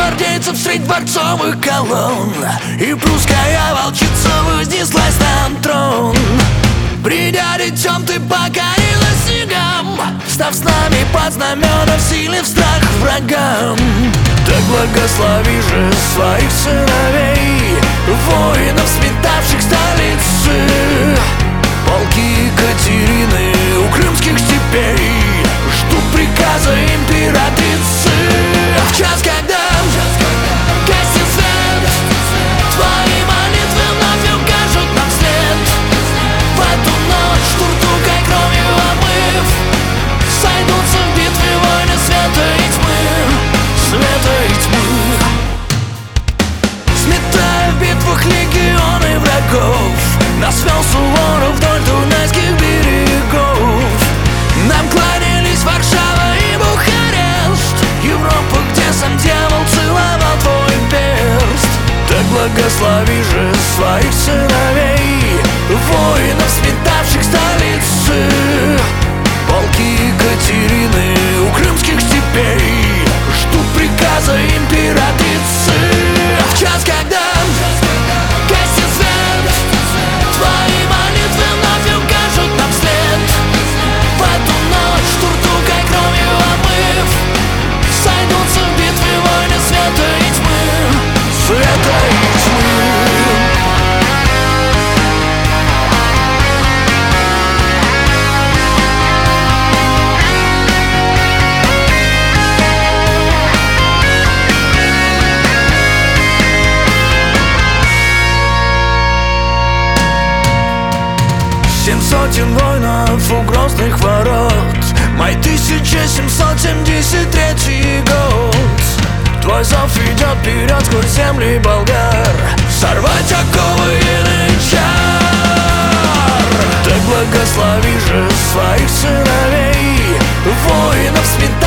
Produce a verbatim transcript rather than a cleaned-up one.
гвардейцев средь дворцовых колонн, и прусская волчица вознеслась на трон. Придя детем, ты покорила снегам, став с нами под знамена, вселив страх врагам. Так благослови же своих сыновей, воинов, сметавших столицы, полки Екатерины у крымских степей ждут приказа императрицы. В час, когда гаснет свет, твои молитвы вновь укажут нам след. В эту ночь туртукой кровью омыв, сойдутся в битве войны света и тьмы, света и тьмы. Сметая в битвах легионы врагов, нас вел Суворов вдоль дунайских берегов. Нам кланялись Варшава и Бухарест, Европа, где сам дьявол целовал твой перст. Так благослови же своих сыновей, воинов, сметавших столицы, полки Екатерины у крымских степей ждут приказа императрицы. В час, когда гаснет свет, твои молитвы вновь укажут нам след. В эту ночь туртукой кровью омыв, сойдутся в битве войны света и тьмы, света и тьмы. Семь сотен воинов у грозных ворот, май тысяча семьсот семьдесят третий год. Твой зов идет вперед сквозь земли болгар, сорвать оковы янычар. Так благослови же своих сыновей, воинов, сметавших